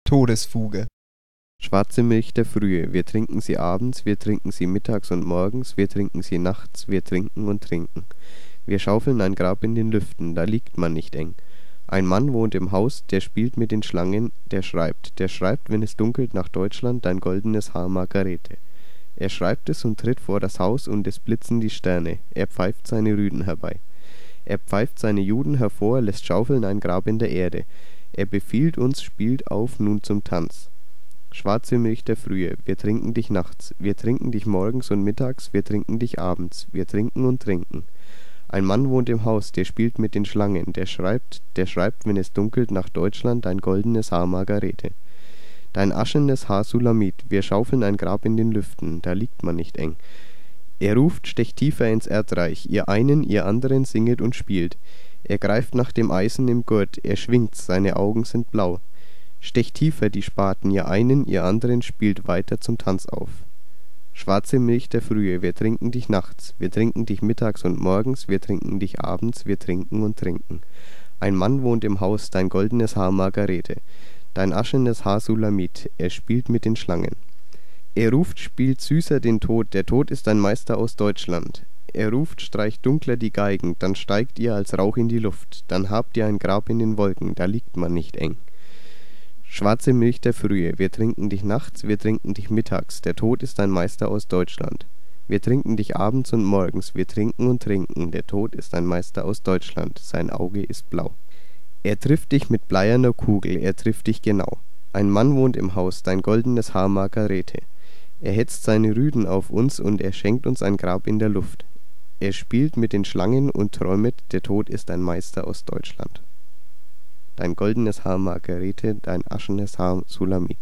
Todesfuge. Schwarze Milch der Frühe, wir trinken sie abends, wir trinken sie mittags und morgens, wir trinken sie nachts, wir trinken und trinken. Wir schaufeln ein Grab in den Lüften, da liegt man nicht eng. Ein Mann wohnt im Haus, der spielt mit den Schlangen, der schreibt, wenn es dunkelt nach Deutschland, dein goldenes Haar Margarete. Er schreibt es und tritt vor das Haus und es blitzen die Sterne, er pfeift seine Rüden herbei. Er pfeift seine Juden hervor, lässt schaufeln ein Grab in der Erde. Er befiehlt uns, spielt auf nun zum Tanz. Schwarze Milch der Frühe, wir trinken dich nachts, wir trinken dich morgens und mittags, wir trinken dich abends, wir trinken und trinken. Ein Mann wohnt im Haus, der spielt mit den Schlangen, der schreibt, wenn es dunkelt nach Deutschland, dein goldenes Haar Margarete. Dein aschenes Haar Sulamit, wir schaufeln ein Grab in den Lüften, da liegt man nicht eng. Er ruft, stecht tiefer ins Erdreich, ihr einen, ihr anderen singet und spielt. Er greift nach dem Eisen im Gurt, er schwingt's, seine Augen sind blau. Stecht tiefer die Spaten, ihr einen, ihr anderen spielt weiter zum Tanz auf. Schwarze Milch der Frühe, wir trinken dich nachts, wir trinken dich mittags und morgens, wir trinken dich abends, wir trinken und trinken. Ein Mann wohnt im Haus, dein goldenes Haar Margarete. Dein aschenes Haar Sulamit, er spielt mit den Schlangen. Er ruft, spielt süßer den Tod, der Tod ist ein Meister aus Deutschland. Er ruft, streicht dunkler die Geigen, dann steigt ihr als Rauch in die Luft, dann habt ihr ein Grab in den Wolken, da liegt man nicht eng. Schwarze Milch der Frühe, wir trinken dich nachts, wir trinken dich mittags, der Tod ist ein Meister aus Deutschland. Wir trinken dich abends und morgens, wir trinken und trinken, der Tod ist ein Meister aus Deutschland, sein Auge ist blau. Er trifft dich mit bleierner Kugel, er trifft dich genau. Ein Mann wohnt im Haus, dein goldenes Haar Margarete. Er hetzt seine Rüden auf uns und er schenkt uns ein Grab in der Luft. Er spielt mit den Schlangen und träumet, der Tod ist ein Meister aus Deutschland. Dein goldenes Haar Margarete, dein aschenes Haar Sulamit.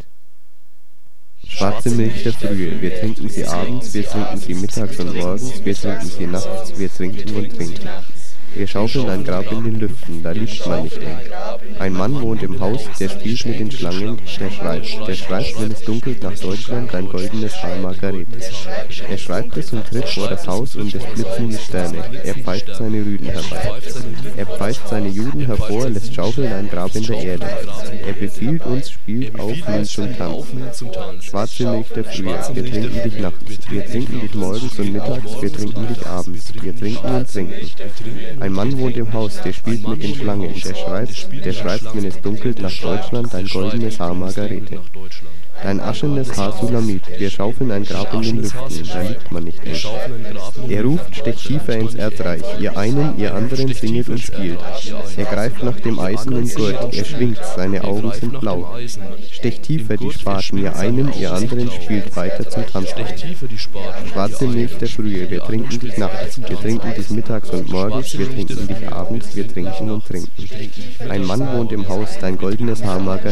Schwarze Milch der Frühe, wir trinken sie abends, wir trinken sie mittags und morgens, wir trinken sie nachts, wir trinken und trinken. Wir schaufeln ein Grab in den Lüften, da liegt man nicht eng. Ein Mann wohnt im Haus, der spielt mit den Schlangen, der schreibt, wenn es dunkelt nach Deutschland, dein goldenes Haar Margarete. Er schreibt es und tritt vor das Haus und es blitzen die Sterne, er pfeift seine Rüden herbei. Er pfeift seine Juden hervor, lässt schaufeln ein Grab in der Erde. Er befiehlt uns, spielt auf nun zum Tanz. Schwarze Milch der Frühe, wir trinken dich nachts, wir trinken dich morgens und mittags, wir trinken dich abends, wir trinken und trinken. Ein Mann wohnt im Haus, der spielt mit den Schlangen, der schreibt, wenn es dunkelt nach Deutschland, dein goldenes Haar Margarete. Dein aschenes Haar Sulamit, wir schaufeln ein Grab in den Lüften, da liegt man nicht eng. Er ruft, stecht tiefer ins Erdreich, ihr einen, ihr anderen singet und spielt. Er greift nach dem Eisen im Gurt, er schwingt's, seine Augen sind blau. Stecht tiefer die Spaten, ihr einen, ihr anderen spielt weiter zum Tanz auf. Schwarze Milch der Frühe, wir trinken dich nachts, wir trinken dich mittags und morgens, wir trinken dich abends, wir trinken und trinken. Ein Mann wohnt im Haus, dein goldenes Haar Margarete.